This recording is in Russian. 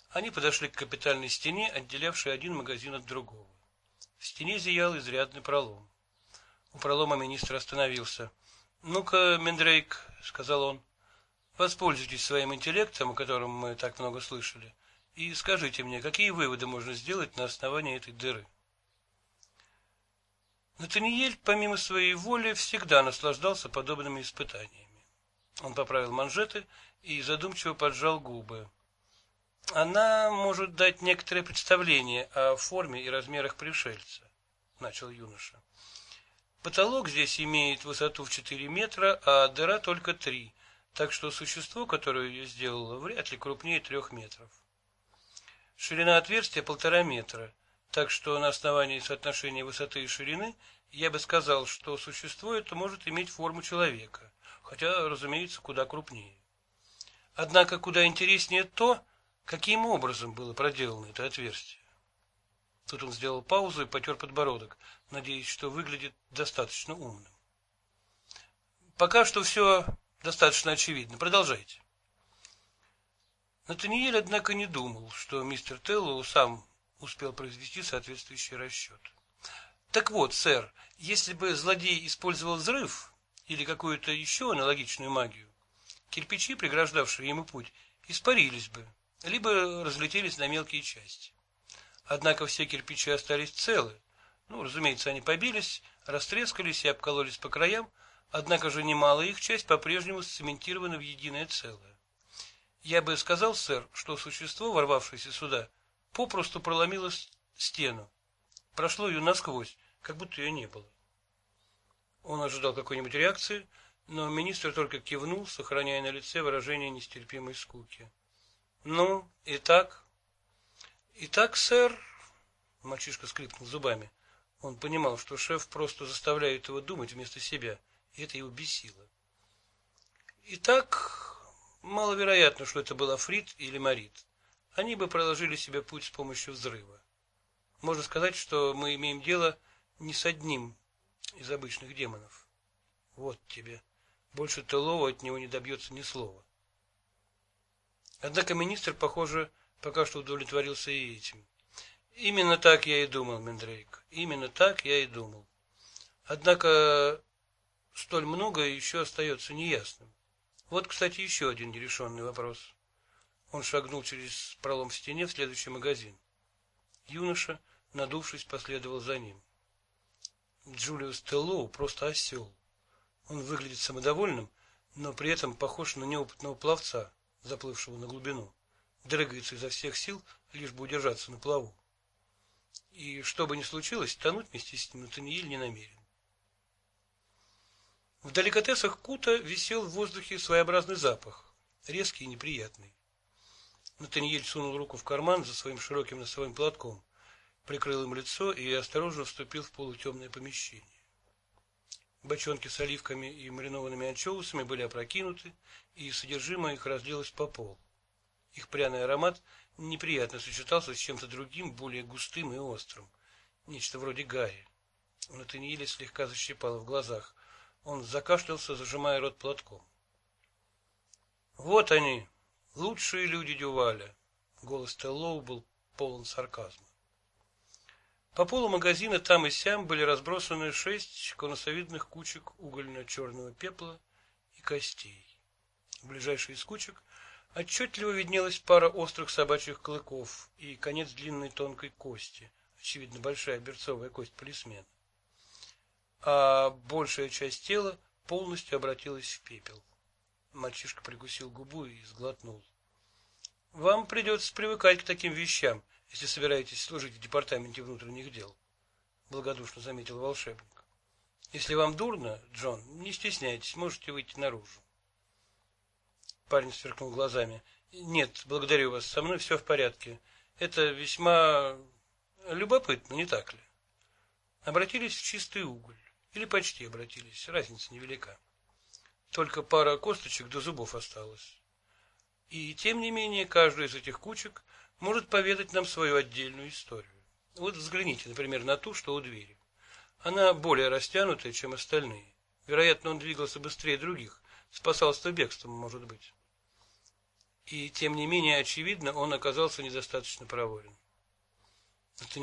Они подошли к капитальной стене, отделявшей один магазин от другого. В стене зиял изрядный пролом. У пролома министр остановился. «Ну-ка, Мендрейк», — сказал он, — «воспользуйтесь своим интеллектом, о котором мы так много слышали, и скажите мне, какие выводы можно сделать на основании этой дыры?» Натаниэль, помимо своей воли, всегда наслаждался подобными испытаниями. Он поправил манжеты и задумчиво поджал губы. «Она может дать некоторое представление о форме и размерах пришельца», — начал юноша. «Потолок здесь имеет высоту в 4 метра, а дыра только 3, так что существо, которое ее сделало, вряд ли крупнее 3 метров. Ширина отверстия 1,5 метра, так что на основании соотношения высоты и ширины я бы сказал, что существо это может иметь форму человека, хотя, разумеется, куда крупнее. Однако куда интереснее то, каким образом было проделано это отверстие». Тут он сделал паузу и потер подбородок, надеясь, что выглядит достаточно умным. «Пока что все достаточно очевидно. Продолжайте». Натаниэль, однако, не думал, что мистер Теллоу сам успел произвести соответствующий расчет. «Так вот, сэр, если бы злодей использовал взрыв или какую-то еще аналогичную магию, кирпичи, преграждавшие ему путь, испарились бы, либо разлетелись на мелкие части. Однако все кирпичи остались целы. Разумеется, они побились, растрескались и обкололись по краям, однако же немалая их часть по-прежнему сцементирована в единое целое. Я бы сказал, сэр, что существо, ворвавшееся сюда, попросту проломило стену, прошло ее насквозь, как будто ее не было». Он ожидал какой-нибудь реакции, но министр только кивнул, сохраняя на лице выражение нестерпимой скуки. «Ну, итак?» «Итак, сэр», — мальчишка скрипнул зубами. Он понимал, что шеф просто заставляет его думать вместо себя, и это его бесило. «Итак, маловероятно, что это был Африт или Марит. Они бы проложили себе путь с помощью взрыва. Можно сказать, что мы имеем дело не с одним из обычных демонов. Вот тебе. Больше Теллоу от него не добьется ни слова». Однако министр, похоже, пока что удовлетворился и этим. «Именно так я и думал, Мендрейк. Именно так я и думал. Однако столь многое еще остается неясным. Вот, кстати, еще один нерешенный вопрос». Он шагнул через пролом в стене в следующий магазин. Юноша, надувшись, последовал за ним. Джулиус Теллоу просто осел. Он выглядит самодовольным, но при этом похож на неопытного пловца, заплывшего на глубину. Дрыгается изо всех сил, лишь бы удержаться на плаву. И что бы ни случилось, тонуть вместе с ним Натаниэль не намерен. В деликатесах Кута висел в воздухе своеобразный запах, резкий и неприятный. Натаниэль сунул руку в карман за своим широким носовым платком, прикрыл им лицо и осторожно вступил в полутемное помещение. Бочонки с оливками и маринованными анчоусами были опрокинуты, и содержимое их разлилось по полу. Их пряный аромат неприятно сочетался с чем-то другим, более густым и острым, нечто вроде гари. У Натаниэля слегка защипало в глазах. Он закашлялся, зажимая рот платком. «Вот они, лучшие люди Дюваля!» Голос Теллоу был полон сарказма. По полу магазина там и сям были разбросаны 6 конусовидных кучек угольно-черного пепла и костей. В ближайшей из кучек отчетливо виднелась пара острых собачьих клыков и конец длинной тонкой кости, очевидно, большая берцовая кость полисмена. А большая часть тела полностью обратилась в пепел. Мальчишка прикусил губу и сглотнул. «Вам придется привыкать к таким вещам, если собираетесь служить в департаменте внутренних дел», — благодушно заметил волшебник. «Если вам дурно, Джон, не стесняйтесь, можете выйти наружу». Парень сверкнул глазами. «Нет, благодарю вас, со мной все в порядке. Это весьма любопытно, не так ли? Обратились в чистый уголь. Или почти обратились, разница невелика. Только пара косточек до зубов осталось. И тем не менее, каждая из этих кучек может поведать нам свою отдельную историю. Вот взгляните, например, на ту, что у двери. Она более растянутая, чем остальные. Вероятно, он двигался быстрее других, спасался бегством, может быть. И тем не менее, очевидно, он оказался недостаточно проворен.